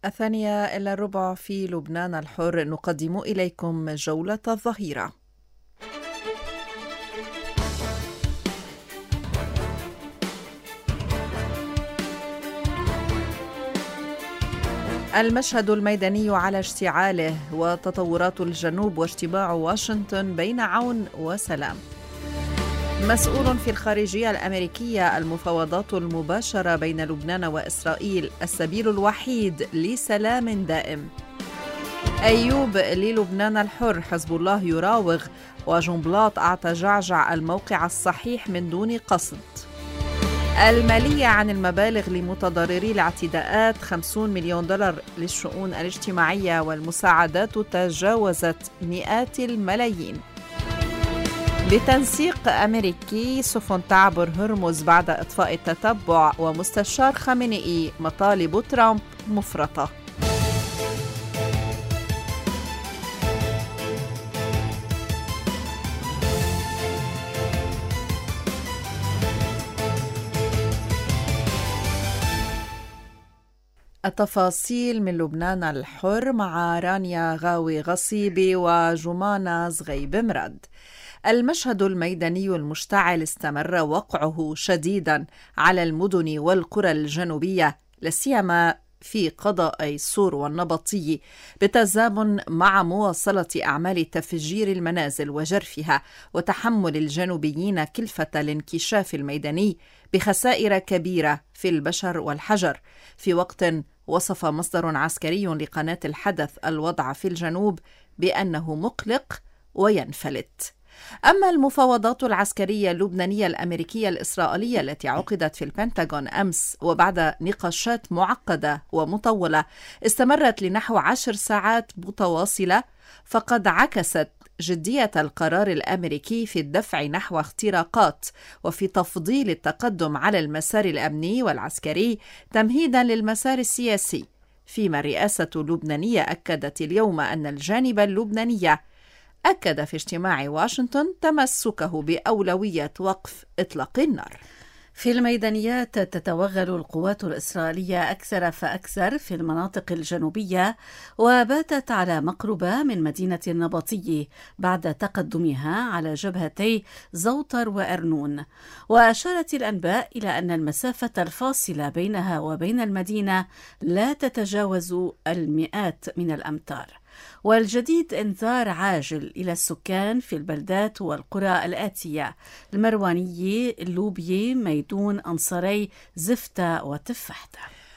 1:03 في لبنان الحر نقدم إليكم جولة الظهيرة. المشهد الميداني على اشتعاله، وتطورات الجنوب واجتماع واشنطن بين عون وسلام. مسؤول في الخارجية الأمريكية: المفاوضات المباشرة بين لبنان وإسرائيل السبيل الوحيد لسلام دائم. أيوب للبنان الحر: حزب الله يراوغ، وجنبلاط أعطى جعجع الموقع الصحيح من دون قصد. المالية عن المبالغ لمتضرري الاعتداءات: 50 مليون دولار للشؤون الاجتماعية، والمساعدات تجاوزت مئات الملايين. بتنسيق أمريكي: سفن تعبر هرمز بعد إطفاء التتبع، ومستشار خامنئي: مطالب ترامب مفرطة. التفاصيل من لبنان الحر مع رانيا غاوي غصيبي وجمانة زغيب مراد. المشهد الميداني المشتعل استمر وقعه شديدا على المدن والقرى الجنوبية، لاسيما في قضاء صور والنبطي، بالتزامن مع مواصلة أعمال تفجير المنازل وجرفها، وتحمل الجنوبيين كلفة الانكشاف الميداني بخسائر كبيرة في البشر والحجر، في وقت وصف مصدر عسكري لقناة الحدث الوضع في الجنوب بأنه مقلق وينفلت. أما المفاوضات العسكرية اللبنانية الأمريكية الإسرائيلية التي عقدت في البنتاغون أمس، وبعد نقاشات معقدة ومطولة استمرت لنحو 10 ساعات متواصلة، فقد عكست جدية القرار الأمريكي في الدفع نحو اختراقات وفي تفضيل التقدم على المسار الأمني والعسكري تمهيدا للمسار السياسي، فيما الرئاسة اللبنانية أكدت اليوم أن الجانب اللبناني أكد في اجتماع واشنطن تمسكه بأولوية وقف إطلاق النار. في الميدانيات تتوغل القوات الإسرائيلية أكثر فأكثر في المناطق الجنوبية، وباتت على مقربة من مدينة النبطي بعد تقدمها على جبهتي زوطر وأرنون. وأشارت الأنباء إلى أن المسافة الفاصلة بينها وبين المدينة لا تتجاوز المئات من الأمتار. والجديد إنذار عاجل إلى السكان في البلدات والقرى الآتية: المروانية، اللوبية، ميدون، أنصاري، زفتة وتفحتة.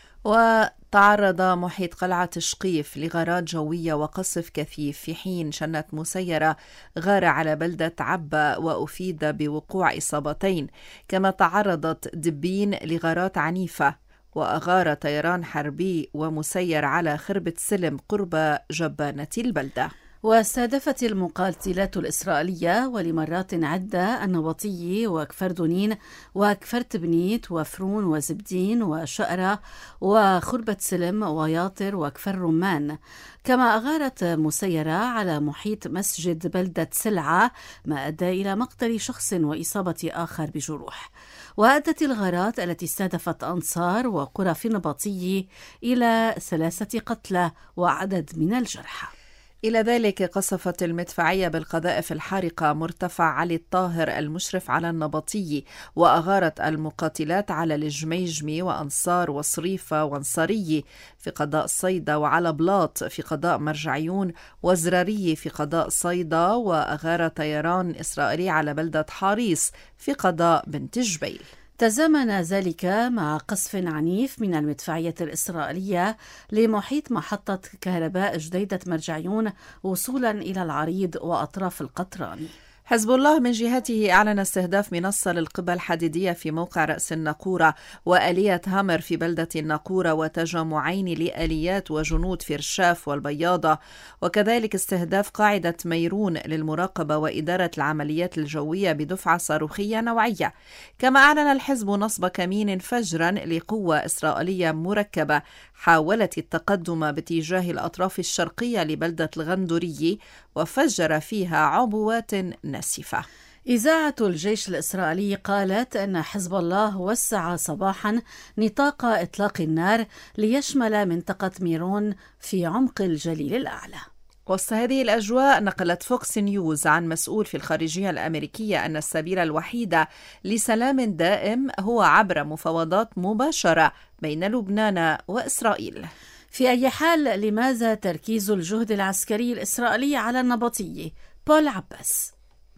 وتعرض محيط قلعة شقيف لغارات جوية وقصف كثيف، في حين شنت مسيرة غار على بلدة عبا وأفيد بوقوع إصابتين، كما تعرضت دبين لغارات عنيفة، وأغار طيران حربي ومسير على خربة سلم قرب جبانة البلدة. واستهدفت المقاتلات الإسرائيلية ولمرات عدة النبطي وكفر دونين وكفر تبنيت وفرون وزبدين وشقرة وخربة سلم وياطر وكفر رمان، كما أغارت مسيرة على محيط مسجد بلدة سلعة، ما أدى إلى مقتل شخص وإصابة آخر بجروح. وأدت الغارات التي استهدفت أنصار وقرى في النبطي إلى 3 قتلى وعدد من الجرحى. إلى ذلك قصفت المدفعية بالقذائف الحارقة مرتفع علي الطاهر المشرف على النبطي، وأغارت المقاتلات على الجميجمي وأنصار وصريفة وانصاري في قضاء صيدا، وعلى بلاط في قضاء مرجعيون، وزراري في قضاء صيدا، وأغار طيران إسرائيلي على بلدة حاريص في قضاء بنت جبيل. تزامن ذلك مع قصف عنيف من المدفعية الإسرائيلية لمحيط محطة كهرباء جديدة مرجعيون وصولا إلى العريض وأطراف القطران. حزب الله من جهته أعلن استهداف منصة للقبة الحديدية في موقع رأس الناقورة، وآلية هامر في بلدة الناقورة، وتجمعين لآليات وجنود في رشاف والبياضة، وكذلك استهداف قاعدة ميرون للمراقبة وإدارة العمليات الجوية بدفعة صاروخية نوعية. كما أعلن الحزب نصب كمين فجرا لقوة إسرائيلية مركبة حاولت التقدم باتجاه الأطراف الشرقية لبلدة الغندوري، وفجر فيها عبوات ناسفة. إذاعة الجيش الإسرائيلي قالت أن حزب الله وسع صباحا نطاق إطلاق النار ليشمل منطقة ميرون في عمق الجليل الأعلى. وسط هذه الأجواء نقلت فوكس نيوز عن مسؤول في الخارجية الأمريكية أن السبيل الوحيد لسلام دائم هو عبر مفاوضات مباشرة بين لبنان وإسرائيل. في أي حال، لماذا تركيز الجهد العسكري الإسرائيلي على النبطية؟ بول عباس.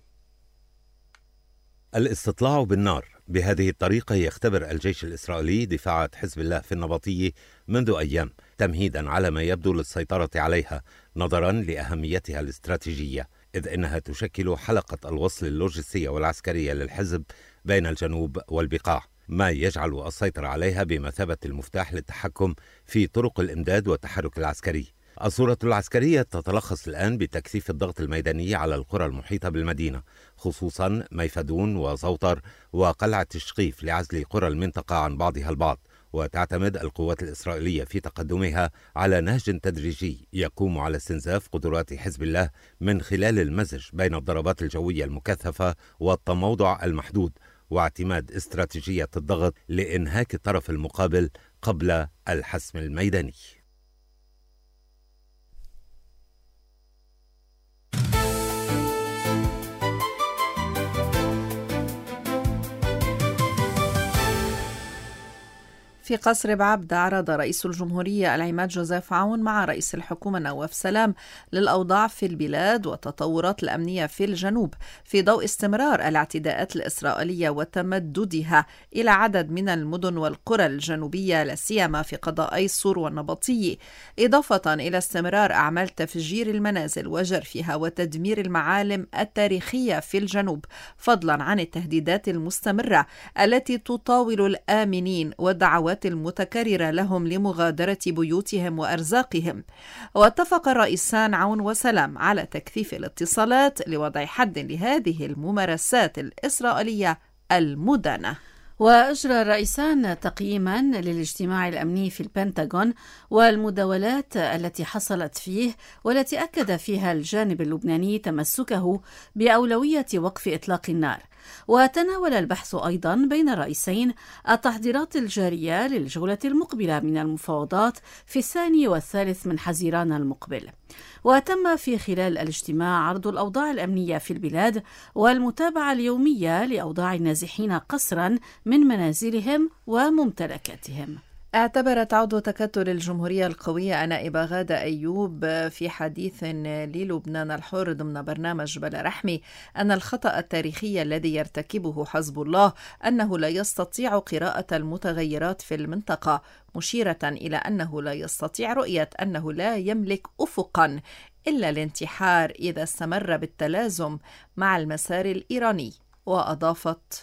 الاستطلاع بالنار بهذه الطريقة يختبر الجيش الإسرائيلي دفاعات حزب الله في النبطية منذ أيام، تمهيدا على ما يبدو للسيطرة عليها نظرا لأهميتها الاستراتيجية، إذ إنها تشكل حلقة الوصل اللوجستية والعسكرية للحزب بين الجنوب والبقاع، ما يجعل السيطرة عليها بمثابة المفتاح للتحكم في طرق الإمداد والتحرك العسكري. الصورة العسكرية تتلخص الآن بتكثيف الضغط الميداني على القرى المحيطة بالمدينة، خصوصا ميفدون وزوطر وقلعة الشقيف، لعزل قرى المنطقة عن بعضها البعض. وتعتمد القوات الإسرائيلية في تقدمها على نهج تدريجي يقوم على استنزاف قدرات حزب الله من خلال المزج بين الضربات الجوية المكثفة والتموضع المحدود، واعتماد استراتيجية الضغط لإنهاك الطرف المقابل قبل الحسم الميداني. في قصر بعبد عرض رئيس الجمهورية العماد جوزيف عون مع رئيس الحكومة نواف سلام للأوضاع في البلاد والتطورات الأمنية في الجنوب، في ضوء استمرار الاعتداءات الإسرائيلية وتمددها إلى عدد من المدن والقرى الجنوبية، لا سيما في قضائي صور والنبطية، إضافة إلى استمرار أعمال تفجير المنازل وجرفها وتدمير المعالم التاريخية في الجنوب، فضلا عن التهديدات المستمرة التي تطاول الآمنين والدعوات المتكررة لهم لمغادرة بيوتهم وأرزاقهم. واتفق الرئيسان عون وسلام على تكثيف الاتصالات لوضع حد لهذه الممارسات الإسرائيلية المدانة. وأجرى الرئيسان تقييما للاجتماع الأمني في البنتاغون والمداولات التي حصلت فيه، والتي أكد فيها الجانب اللبناني تمسكه بأولوية وقف إطلاق النار. وتناول البحث أيضا بين الرئيسين التحضيرات الجارية للجولة المقبلة من المفاوضات في 2 و3 من حزيران المقبل. وتم في خلال الاجتماع عرض الأوضاع الأمنية في البلاد والمتابعة اليومية لأوضاع النازحين قسرا من منازلهم وممتلكاتهم. اعتبرت عضو تكتل الجمهورية القوية نائبة غادة أيوب في حديث للبنان الحر ضمن برنامج بلا رحمي أن الخطأ التاريخي الذي يرتكبه حزب الله أنه لا يستطيع قراءة المتغيرات في المنطقة، مشيرة إلى أنه لا يستطيع رؤية أنه لا يملك أفقا إلا الانتحار إذا استمر بالتلازم مع المسار الإيراني. وأضافت: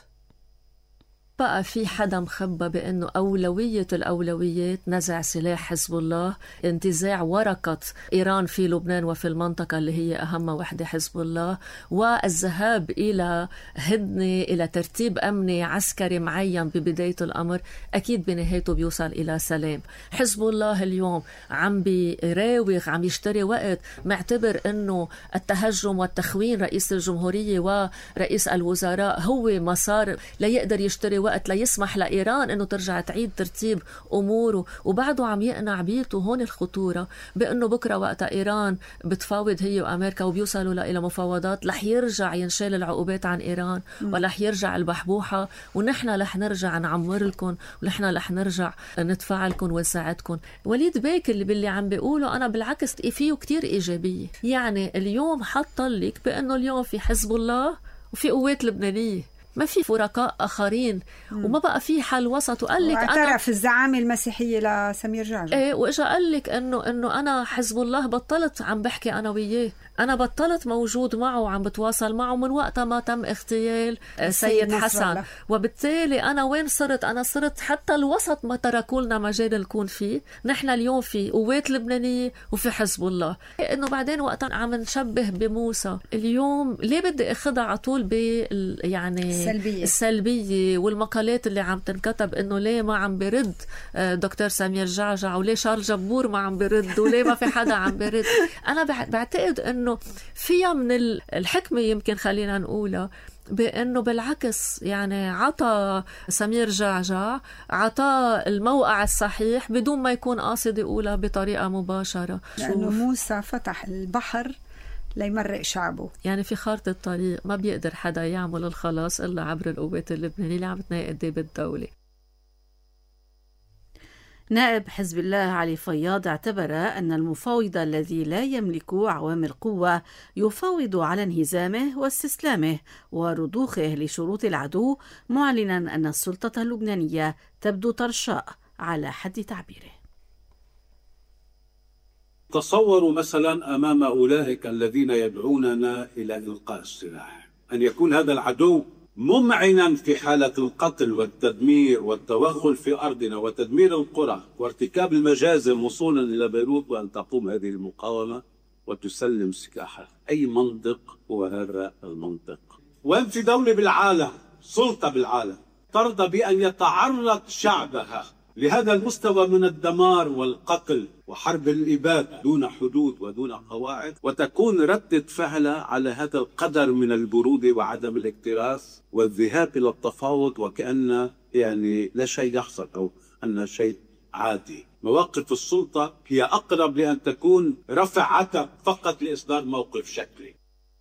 بقى في حدا مخبى بأنه أولوية الأولويات نزع سلاح حزب الله، انتزاع ورقة إيران في لبنان وفي المنطقة اللي هي أهم وحدة حزب الله، والذهاب إلى هدنة، إلى ترتيب أمني عسكري معين ببداية الأمر، أكيد بنهايته بيوصل إلى سلام. حزب الله اليوم عم بيراوغ، عم يشتري وقت، معتبر أنه التهجم والتخوين رئيس الجمهورية ورئيس الوزراء هو مسار ليقدر يشتري وقت ليسمح لإيران أنه ترجع تعيد ترتيب أموره، وبعده عم يقنع بيته. هون الخطورة بأنه بكرة وقت إيران بتفاوض هي وأمريكا وبيوصلوا إلى مفاوضات، رح يرجع ينشال العقوبات عن إيران ورح يرجع البحبوحة، ونحن رح نرجع نعمر لكم، ونحن رح نرجع ندفع لكم ونساعدكم. وليد بيك اللي باللي عم بيقوله أنا بالعكس فيه كتير إيجابية. يعني اليوم حط لك بأنه اليوم في حزب الله وفي قوات لبنانية، ما في فرقاء آخرين، وما بقى في حل وسط. وقال لك أنا في الزعامة المسيحية لسمير جعجع، إيه، وإجا قال لك إنه أنا حزب الله بطلت عم بحكي أنا وياه، أنا بطلت موجود معه وعم بتواصل معه من وقت ما تم اغتيال سيد حسن، وبالتالي أنا وين صرت؟ أنا صرت حتى الوسط ما تركوا لنا مجال نكون فيه. نحن اليوم في قوات لبنانية وفي حزب الله. إنه بعدين وقت عم نشبه بموسى اليوم، ليه بدي أخذها على طول يعني السلبية والمقالات اللي عم تنكتب إنه ليه ما عم برد دكتور سمير جعجع، وليه شارل جبور ما عم برد، وليه ما في حدا عم برد. أنا بعتقد إنه فيها من الحكمة يمكن خلينا نقولها، بأنه بالعكس يعني عطى سمير جعجع عطى الموقع الصحيح بدون ما يكون قاصد يقولها بطريقة مباشرة، لأنه موسى فتح البحر ليمرق شعبه. يعني في خارطة الطريق ما بيقدر حدا يعمل الخلاص إلا عبر القوات اللبنانية اللي عم تناقض بالدولة. نائب حزب الله علي فياض اعتبر أن المفاوض الذي لا يملك عوامل قوة يفاوض على انهزامه واستسلامه ورضوخه لشروط العدو، معلنا أن السلطة اللبنانية تبدو طرشاء على حد تعبيره. تصوروا مثلا أمام أولئك الذين يدعوننا إلى إلقاء السلاح أن يكون هذا العدو ممعنا في حالة القتل والتدمير والتوغل في أرضنا وتدمير القرى وارتكاب المجازر وصولا إلى بيروت، وأن تقوم هذه المقاومة وتسلم سلاحها. أي منطق هو هذا المنطق؟ وين في دولة بالعالم، سلطة بالعالم، ترضى بأن يتعرض شعبها لهذا المستوى من الدمار والقتل وحرب الإبادة دون حدود ودون قواعد، وتكون ردة فعلها على هذا القدر من البرودة وعدم الاكتراث والذهاب إلى التفاوض وكأن يعني لا شيء يحصل أو أن شيء عادي؟ مواقف السلطة هي أقرب لأن تكون رفع عتب فقط لإصدار موقف شكلي.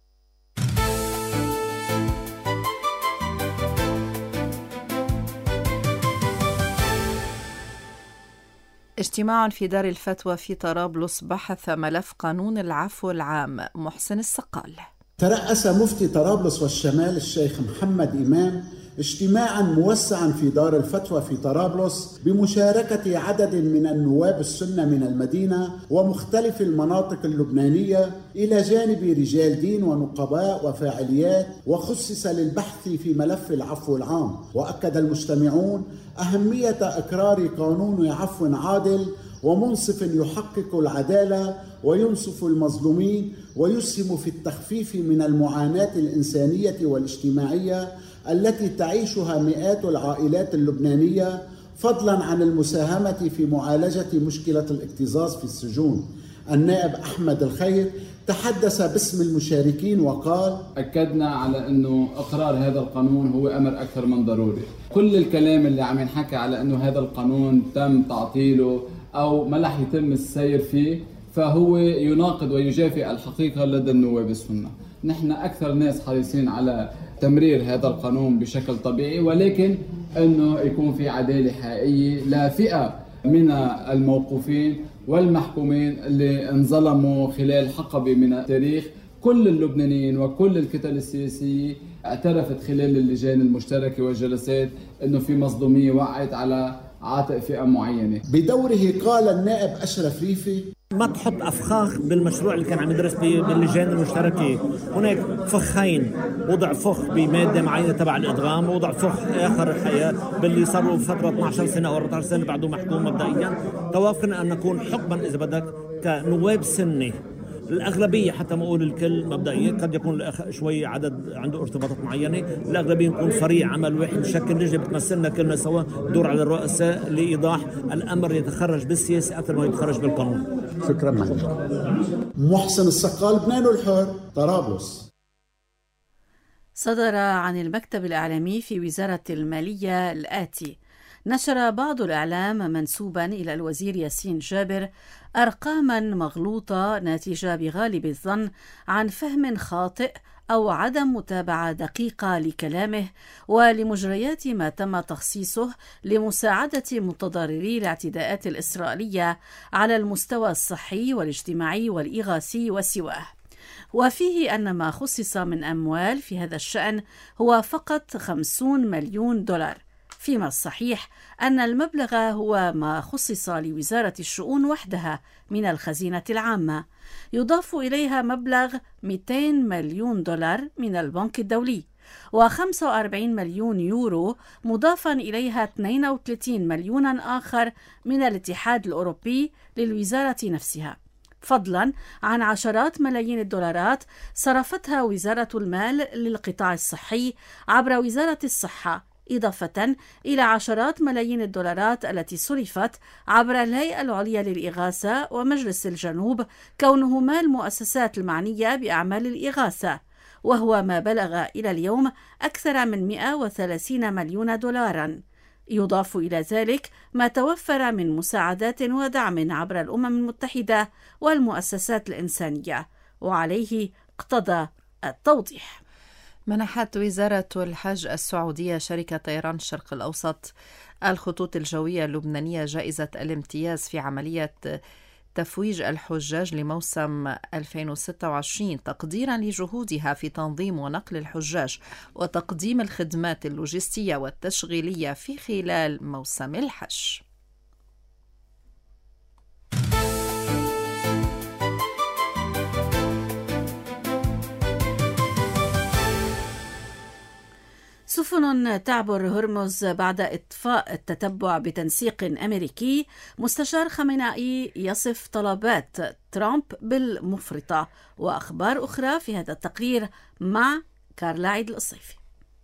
اجتماع في دار الفتوى في طرابلس بحث ملف قانون العفو العام. محسن السقال. ترأس مفتي طرابلس والشمال الشيخ محمد إمام اجتماعا موسعا في دار الفتوى في طرابلس بمشاركة عدد من النواب السنة من المدينة ومختلف المناطق اللبنانية إلى جانب رجال دين ونقباء وفاعليات، وخصص للبحث في ملف العفو العام. وأكد المجتمعون أهمية إقرار قانون عفو عادل ومنصف يحقق العدالة وينصف المظلومين ويسهم في التخفيف من المعاناة الإنسانية والاجتماعية التي تعيشها مئات العائلات اللبنانية، فضلا عن المساهمة في معالجة مشكلة الاكتظاظ في السجون. النائب أحمد الخير تحدث باسم المشاركين وقال: أكدنا على أنه إقرار هذا القانون هو أمر أكثر من ضروري. كل الكلام اللي عم ينحكى على أنه هذا القانون تم تعطيله أو ما رح يتم السير فيه فهو يناقض ويجافي الحقيقة لدى النواب السنة. نحن أكثر ناس حريصين على تمرير هذا القانون بشكل طبيعي، ولكن أنه يكون في عدالة حقيقية لفئة من الموقوفين والمحكومين اللي انظلموا خلال حقبة من التاريخ. كل اللبنانيين وكل الكتل السياسية اعترفت خلال اللجان المشتركة والجلسات أنه في مظلومية وقعت على عاتق فئة معينة. بدوره قال النائب أشرف ريفي: ما تحط أفخاخ بالمشروع اللي كان عم يدرس باللجان المشتركة. هناك فخين، وضع فخ بمادة معينة تبع الإدغام، ووضع فخ آخر الحياة باللي صاروا فترة 12 سنة أو 14 سنة بعده محكوم مبدئيا. توافقنا أن نكون حكما إذا بدك كنواب سنة الأغلبية، حتى ما أقول الكل مبدئيا، قد يكون شوي عدد عنده ارتباطات معينة، الأغلبية نكون فريق عمل واحد نشكل لجنة بتمثلنا كلنا سوا، دور على الرؤساء لإيضاح الأمر يتخرج بالسياسة أكثر ما يتخرج بالقانون. شكرا محسن السقال، بنان الحر، طرابلس. صدر عن المكتب الإعلامي في وزارة المالية الآتي: نشر بعض الإعلام منسوبا إلى الوزير ياسين جابر أرقاما مغلوطة ناتجة بغالب الظن عن فهم خاطئ أو عدم متابعة دقيقة لكلامه ولمجريات ما تم تخصيصه لمساعدة متضرري الاعتداءات الإسرائيلية على المستوى الصحي والاجتماعي والإغاثي وسواه، وفيه أن ما خصص من أموال في هذا الشأن هو فقط 50 مليون دولار، فيما الصحيح أن المبلغ هو ما خصص لوزارة الشؤون وحدها من الخزينة العامة، يضاف إليها مبلغ 200 مليون دولار من البنك الدولي، و45 مليون يورو مضافا إليها 32 مليون آخر من الاتحاد الأوروبي للوزارة نفسها. فضلا عن عشرات ملايين الدولارات صرفتها وزارة المال للقطاع الصحي عبر وزارة الصحة، إضافة إلى عشرات ملايين الدولارات التي صرفت عبر الهيئة العليا للإغاثة ومجلس الجنوب، كونهما المؤسسات المعنية بأعمال الإغاثة، وهو ما بلغ إلى اليوم أكثر من 130 مليون دولارا. يضاف إلى ذلك ما توفر من مساعدات ودعم عبر الأمم المتحدة والمؤسسات الإنسانية، وعليه اقتضى التوضيح. منحت وزارة الحج السعودية شركة طيران الشرق الأوسط الخطوط الجوية اللبنانية جائزة الامتياز في عملية تفويج الحجاج لموسم 2026 تقديرا لجهودها في تنظيم ونقل الحجاج وتقديم الخدمات اللوجستية والتشغيلية في خلال موسم الحج. سفن تعبر هرمز بعد إطفاء التتبع بتنسيق أمريكي. مستشار خامنئي يصف طلبات ترامب بالمفرطة. وأخبار أخرى في هذا التقرير مع كارلا عيد القصيفي.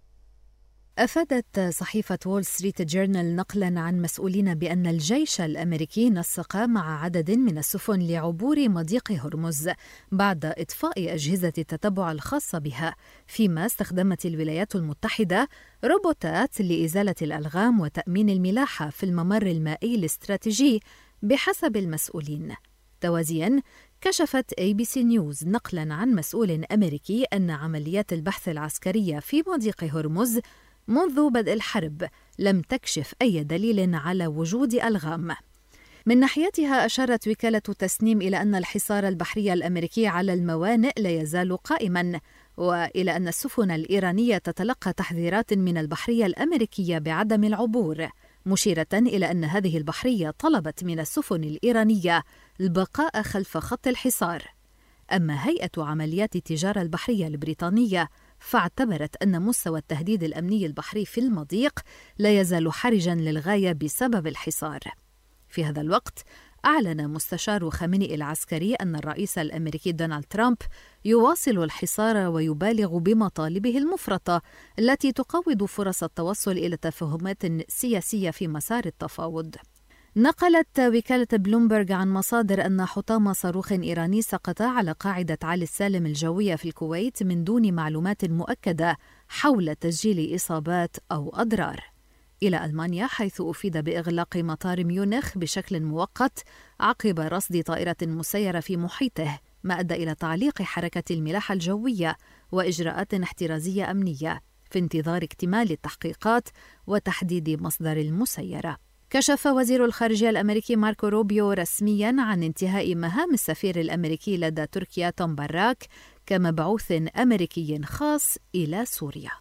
أفادت صحيفة وول ستريت جورنال نقلا عن مسؤولين بأن الجيش الأمريكي نسق مع عدد من السفن لعبور مضيق هرمز بعد إطفاء أجهزة التتبع الخاصة بها، فيما استخدمت الولايات المتحدة روبوتات لإزالة الألغام وتأمين الملاحة في الممر المائي الاستراتيجي بحسب المسؤولين. توازياً، كشفت ABC نيوز نقلاً عن مسؤول أمريكي أن عمليات البحث العسكرية في مضيق هرمز منذ بدء الحرب لم تكشف أي دليل على وجود ألغام. من ناحيتها أشارت وكالة تسنيم إلى أن الحصار البحري الأمريكي على الموانئ لا يزال قائماً، وإلى أن السفن الإيرانية تتلقى تحذيرات من البحرية الأمريكية بعدم العبور، مشيرة إلى أن هذه البحرية طلبت من السفن الإيرانية البقاء خلف خط الحصار. أما هيئة عمليات التجارة البحرية البريطانية فاعتبرت أن مستوى التهديد الأمني البحري في المضيق لا يزال حرجاً للغاية بسبب الحصار. في هذا الوقت أعلن مستشار خامنئي العسكري أن الرئيس الأمريكي دونالد ترامب يواصل الحصار ويبالغ بمطالبه المفرطة التي تقوض فرص التوصل إلى تفاهمات سياسية في مسار التفاوض. نقلت وكالة بلومبرغ عن مصادر أن حطام صاروخ إيراني سقط على قاعدة علي السالم الجوية في الكويت من دون معلومات مؤكدة حول تسجيل إصابات أو أضرار. إلى ألمانيا، حيث أفيد بإغلاق مطار ميونخ بشكل مؤقت عقب رصد طائرة مسيرة في محيطه، ما أدى إلى تعليق حركة الملاحة الجوية وإجراءات احترازية أمنية في انتظار اكتمال التحقيقات وتحديد مصدر المسيرة. كشف وزير الخارجية الأمريكي ماركو روبيو رسمياً عن انتهاء مهام السفير الأمريكي لدى تركيا توم باراك كمبعوث أمريكي خاص إلى سوريا.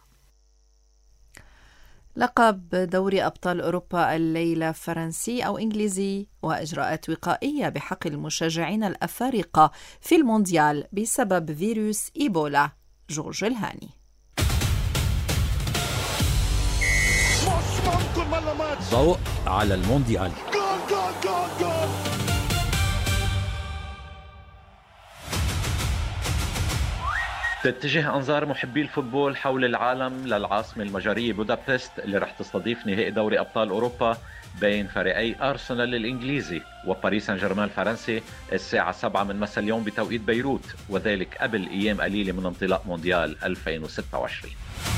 لقب دوري أبطال أوروبا الليلة فرنسي أو إنجليزي، وإجراءات وقائية بحق المشجعين الأفارقة في المونديال بسبب فيروس إيبولا. جورج الهاني. ضوء على المونديال. تتجه أنظار محبي الفوتبول حول العالم للعاصمة المجرية بودابست اللي رح تستضيف نهائي دوري أبطال أوروبا بين فريقي أرسنال الإنجليزي وباريس سان جيرمان الفرنسي الساعة 7 من مساء اليوم بتوقيت بيروت، وذلك قبل أيام قليلة من انطلاق مونديال 2026.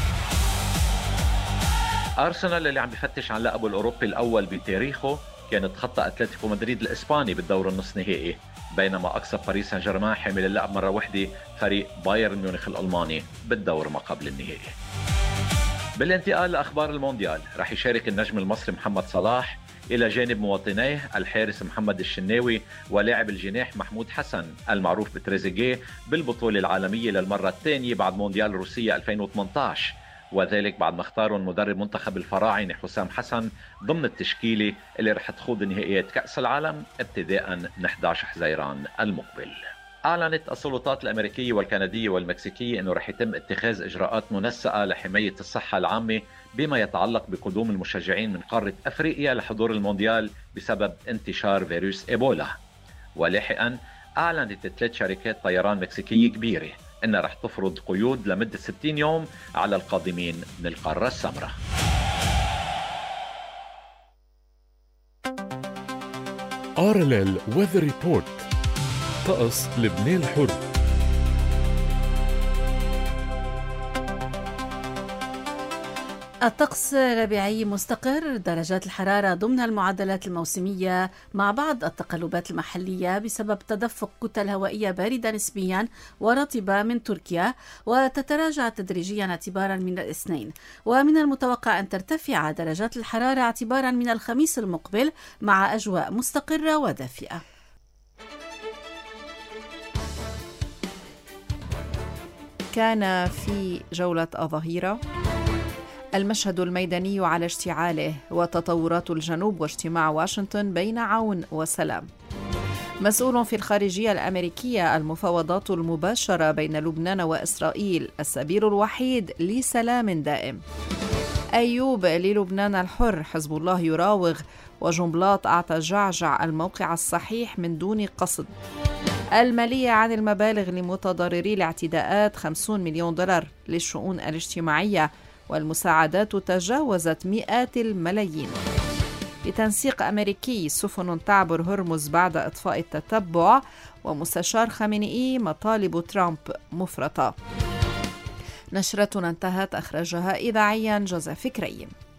أرسنال اللي عم بفتش عن لقبه الأوروبي الأول بتاريخه كان تخطى أتلتيكو مدريد الإسباني بالدور النصف نهائي، بينما أقصى باريس سان جيرمان حامل اللقب مرة واحدة فريق بايرن ميونخ الألماني بالدور ما قبل النهائي. بالانتقال لأخبار المونديال، رح يشارك النجم المصري محمد صلاح إلى جانب مواطنيه الحارس محمد الشناوي ولاعب الجناح محمود حسن المعروف بتريزيجيه بالبطولة العالمية للمرة الثانية بعد مونديال روسيا 2018، وذلك بعد ما اختاروا مدرب منتخب الفراعنة حسام حسن ضمن التشكيلة اللي رح تخوض نهائيات كأس العالم ابتداء من 11 حزيران المقبل. أعلنت السلطات الأمريكية والكندية والمكسيكية أنه رح يتم اتخاذ إجراءات منسقة لحماية الصحة العامة بما يتعلق بقدوم المشجعين من قارة أفريقيا لحضور المونديال بسبب انتشار فيروس إيبولا. ولاحقا أعلنت 3 شركات طيران مكسيكية كبيرة إنها رح تفرض قيود لمدة 60 يوم على القادمين من القارة السمراء. RLL Weather Report. طقس لبنان الحر. الطقس ربيعي مستقر، درجات الحرارة ضمن المعدلات الموسمية مع بعض التقلبات المحلية بسبب تدفق كتل هوائية باردة نسبيا ورطبة من تركيا، وتتراجع تدريجيا اعتبارا من الاثنين. ومن المتوقع أن ترتفع درجات الحرارة اعتبارا من الخميس المقبل مع أجواء مستقرة ودافئة. كان في جولة الظهيرة المشهد الميداني على اشتعاله وتطورات الجنوب واجتماع واشنطن بين عون وسلام. مسؤول في الخارجية الأمريكية: المفاوضات المباشرة بين لبنان وإسرائيل السبيل الوحيد لسلام دائم. أيوب للبنان الحر: حزب الله يراوغ وجنبلاط أعطى جعجع الموقع الصحيح من دون قصد. المالية عن المبالغ لمتضرري الاعتداءات: 50 مليون دولار للشؤون الاجتماعية، والمساعدات تجاوزت مئات الملايين. بتنسيق أمريكي: سفن تعبر هرمز بعد إطفاء التتبع، ومستشار خامنئي: مطالب ترامب مفرطة. نشرتنا انتهت، أخرجها إذاعيا جوزيف فكري.